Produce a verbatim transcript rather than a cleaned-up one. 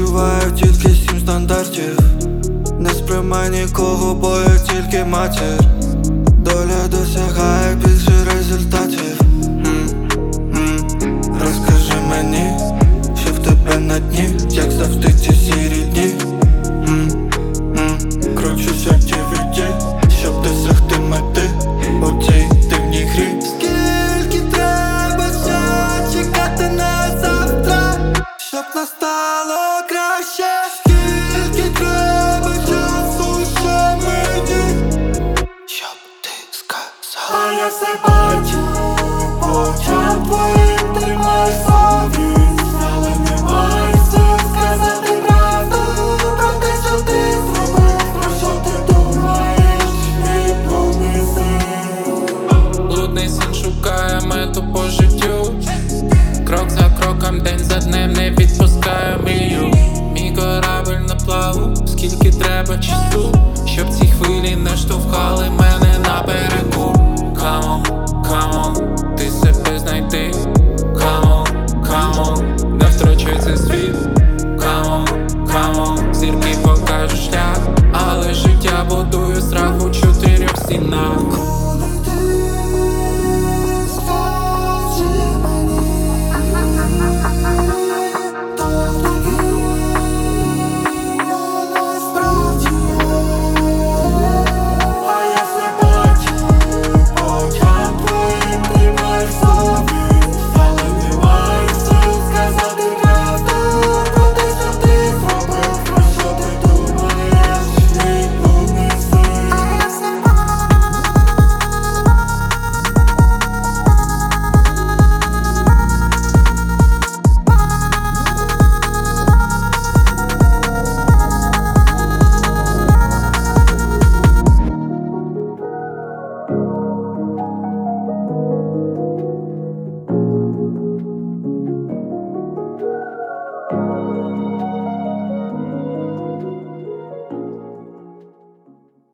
співаю тільки сім стандартів. Не сприймай нікого, бо я тільки матір. Доля досягає більше результатів. М-м-м. Розкажи мені, що в тебе на дні, як завжди ці сірі дні. М-м-м. Кручу шаті віті, щоб досягти мети у цій дивній грі. Скільки треба ще чекати на завтра, щоб настало краще? Скільки треба часу ще мені, щоб ти сказала? А я все бачу по очам твоїм.